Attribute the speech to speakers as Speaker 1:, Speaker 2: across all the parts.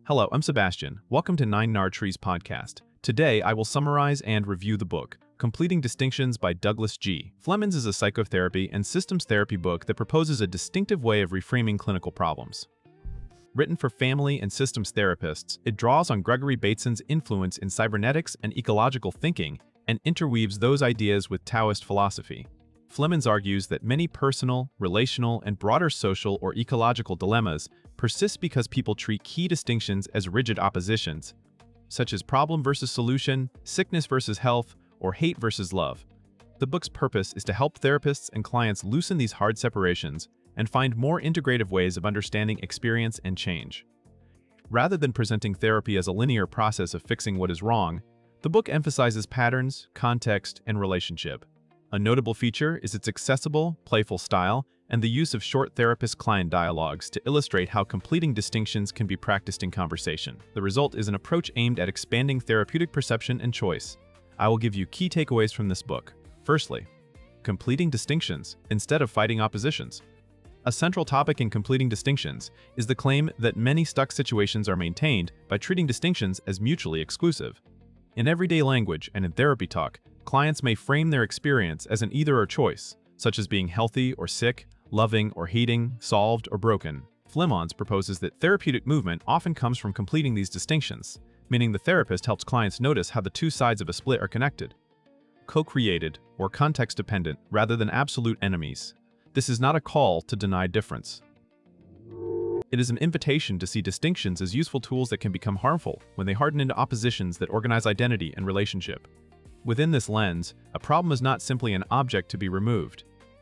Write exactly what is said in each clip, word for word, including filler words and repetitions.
Speaker 1: Hello, I'm Sebastian. Welcome to Nine Nar Trees podcast. Today, I will summarize and review the book, Completing Distinctions by Douglas G. Flemons is a psychotherapy and systems therapy book that proposes a distinctive way of reframing clinical problems. Written for family and systems therapists, it draws on Gregory Bateson's influence in cybernetics and ecological thinking and interweaves those ideas with Taoist philosophy. Flemons argues that many personal, relational, and broader social or ecological dilemmas persist because people treat key distinctions as rigid oppositions, such as problem versus solution, sickness versus health, or hate versus love. The book's purpose is to help therapists and clients loosen these hard separations and find more integrative ways of understanding experience and change. Rather than presenting therapy as a linear process of fixing what is wrong, the book emphasizes patterns, context, and relationship. A notable feature is its accessible, playful style and the use of short therapist-client dialogues to illustrate how completing distinctions can be practiced in conversation. The result is an approach aimed at expanding therapeutic perception and choice. I will give you key takeaways from this book. Firstly, completing distinctions instead of fighting oppositions. A central topic in completing distinctions is the claim that many stuck situations are maintained by treating distinctions as mutually exclusive. In everyday language and in therapy talk, clients may frame their experience as an either-or choice, such as being healthy or sick, loving or hating, solved or broken. Flemons proposes that therapeutic movement often comes from completing these distinctions, meaning the therapist helps clients notice how the two sides of a split are connected, co-created or context-dependent rather than absolute enemies. This is not a call to deny difference. It is an invitation to see distinctions as useful tools that can become harmful when they harden into oppositions that organize identity and relationship. Within this lens, a problem is not simply an object to be removed.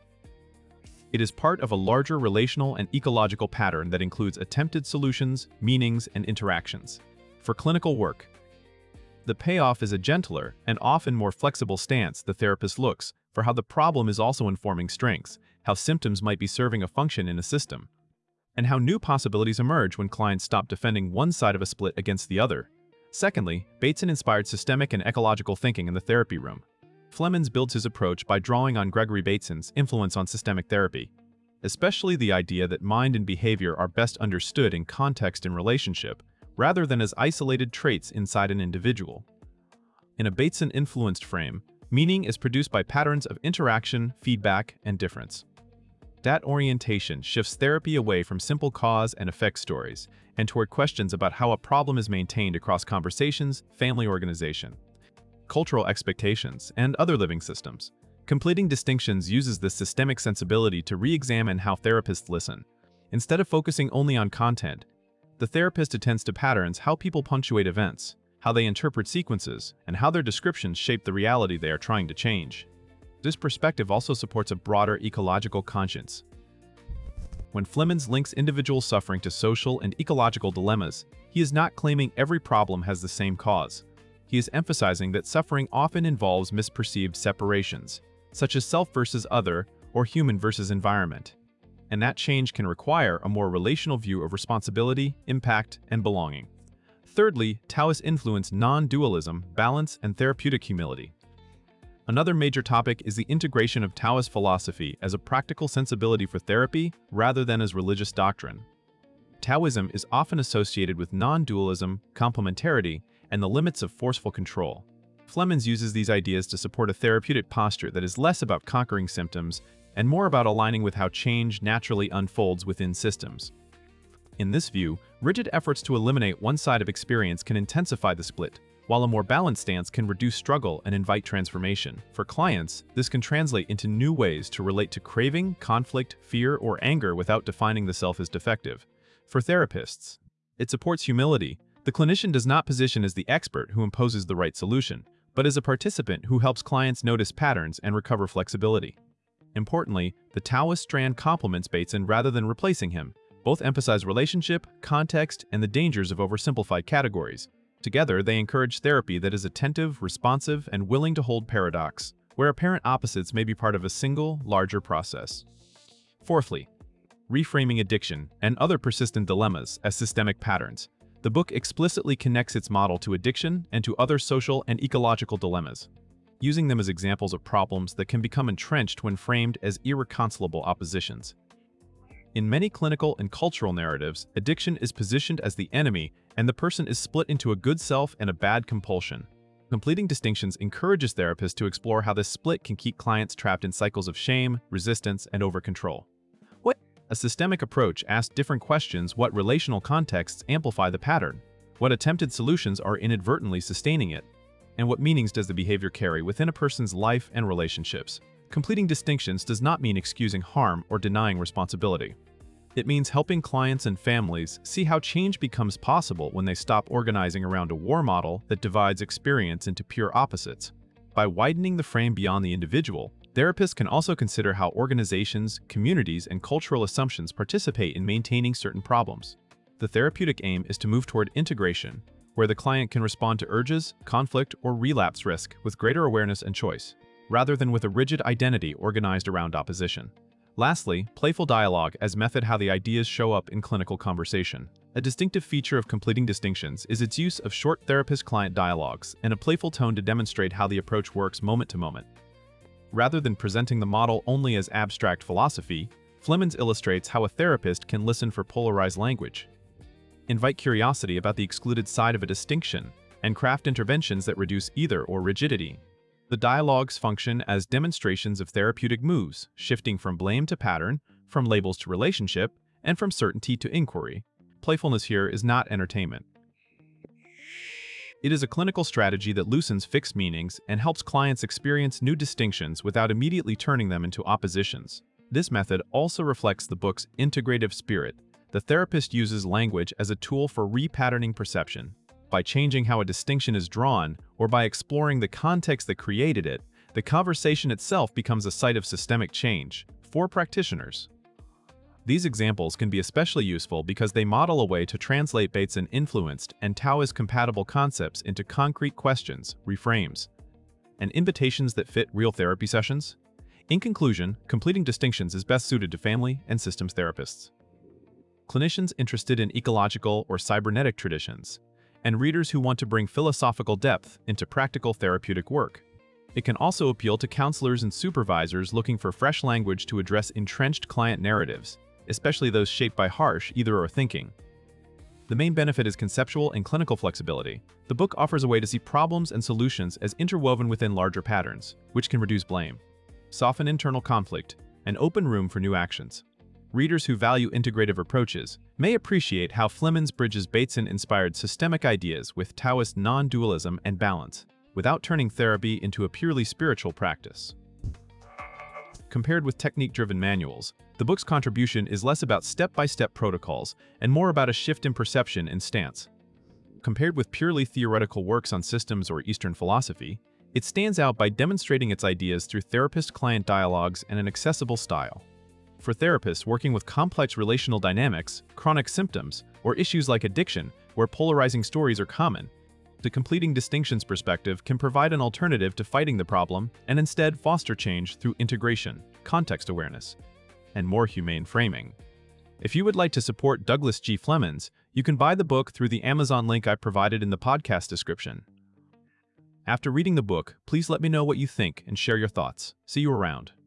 Speaker 1: It is part of a larger relational and ecological pattern that includes attempted solutions, meanings, and interactions. For clinical work, the payoff is a gentler and often more flexible stance the therapist looks for how the problem is also informing strengths, how symptoms might be serving a function in a system, and how new possibilities emerge when clients stop defending one side of a split against the other. Secondly, Bateson inspired systemic and ecological thinking in the therapy room. Flemons builds his approach by drawing on Gregory Bateson's influence on systemic therapy, especially the idea that mind and behavior are best understood in context and relationship, rather than as isolated traits inside an individual. In a Bateson-influenced frame, meaning is produced by patterns of interaction, feedback, and difference. That orientation shifts therapy away from simple cause and effect stories and toward questions about how a problem is maintained across conversations, family organization, cultural expectations, and other living systems. Completing distinctions uses this systemic sensibility to re-examine how therapists listen. Instead of focusing only on content, the therapist attends to patterns, how people punctuate events, how they interpret sequences, and how their descriptions shape the reality they are trying to change. This perspective also supports a broader ecological conscience. When Flemons links individual suffering to social and ecological dilemmas, he is not claiming every problem has the same cause. He is emphasizing that suffering often involves misperceived separations, such as self versus other or human versus environment, and that change can require a more relational view of responsibility, impact, and belonging. Thirdly, Taoist influence non-dualism, balance, and therapeutic humility. Another major topic is the integration of Taoist philosophy as a practical sensibility for therapy rather than as religious doctrine. Taoism is often associated with non-dualism, complementarity, and the limits of forceful control. Flemons uses these ideas to support a therapeutic posture that is less about conquering symptoms and more about aligning with how change naturally unfolds within systems. In this view, rigid efforts to eliminate one side of experience can intensify the split, while a more balanced stance can reduce struggle and invite transformation. For clients, this can translate into new ways to relate to craving, conflict, fear, or anger without defining the self as defective. For therapists, it supports humility. The clinician does not position as the expert who imposes the right solution, but as a participant who helps clients notice patterns and recover flexibility. Importantly, the Taoist strand complements Bateson rather than replacing him. Both emphasize relationship, context, and the dangers of oversimplified categories. Together, they encourage therapy that is attentive, responsive, and willing to hold paradox, where apparent opposites may be part of a single, larger process. Fourthly, reframing addiction and other persistent dilemmas as systemic patterns. The book explicitly connects its model to addiction and to other social and ecological dilemmas, using them as examples of problems that can become entrenched when framed as irreconcilable oppositions. In many clinical and cultural narratives, addiction is positioned as the enemy and the person is split into a good self and a bad compulsion. Completing Distinctions encourages therapists to explore how this split can keep clients trapped in cycles of shame, resistance, and over-control. What? A systemic approach asks different questions: what relational contexts amplify the pattern? What attempted solutions are inadvertently sustaining it? And what meanings does the behavior carry within a person's life and relationships? Completing Distinctions does not mean excusing harm or denying responsibility. It means helping clients and families see how change becomes possible when they stop organizing around a war model that divides experience into pure opposites. By widening the frame beyond the individual, therapists can also consider how organizations, communities, and cultural assumptions participate in maintaining certain problems. The therapeutic aim is to move toward integration, where the client can respond to urges, conflict, or relapse risk with greater awareness and choice, rather than with a rigid identity organized around opposition. Lastly, playful dialogue as method: how the ideas show up in clinical conversation. A distinctive feature of Completing Distinctions is its use of short therapist-client dialogues and a playful tone to demonstrate how the approach works moment to moment. Rather than presenting the model only as abstract philosophy, Flemons illustrates how a therapist can listen for polarized language, invite curiosity about the excluded side of a distinction, and craft interventions that reduce either or rigidity. The dialogues function as demonstrations of therapeutic moves, shifting from blame to pattern, from labels to relationship, and from certainty to inquiry. Playfulness here is not entertainment. It is a clinical strategy that loosens fixed meanings and helps clients experience new distinctions without immediately turning them into oppositions. This method also reflects the book's integrative spirit. The therapist uses language as a tool for repatterning perception. By changing how a distinction is drawn, or by exploring the context that created it, the conversation itself becomes a site of systemic change for practitioners. These examples can be especially useful because they model a way to translate Bateson-influenced and Taoist-compatible concepts into concrete questions, reframes, and invitations that fit real therapy sessions. In conclusion, Completing Distinctions is best suited to family and systems therapists, clinicians interested in ecological or cybernetic traditions, and readers who want to bring philosophical depth into practical therapeutic work. It can also appeal to counselors and supervisors looking for fresh language to address entrenched client narratives, especially those shaped by harsh either-or thinking. The main benefit is conceptual and clinical flexibility. The book offers a way to see problems and solutions as interwoven within larger patterns, which can reduce blame, soften internal conflict, and open room for new actions. Readers who value integrative approaches may appreciate how Flemons bridges Bateson-inspired systemic ideas with Taoist non-dualism and balance, without turning therapy into a purely spiritual practice. Compared with technique-driven manuals, the book's contribution is less about step-by-step protocols and more about a shift in perception and stance. Compared with purely theoretical works on systems or Eastern philosophy, it stands out by demonstrating its ideas through therapist-client dialogues and an accessible style. For therapists working with complex relational dynamics, chronic symptoms, or issues like addiction, where polarizing stories are common, the Completing Distinctions perspective can provide an alternative to fighting the problem and instead foster change through integration, context awareness, and more humane framing. If you would like to support Douglas G. Flemons, you can buy the book through the Amazon link I provided in the podcast description. After reading the book, please let me know what you think and share your thoughts. See you around.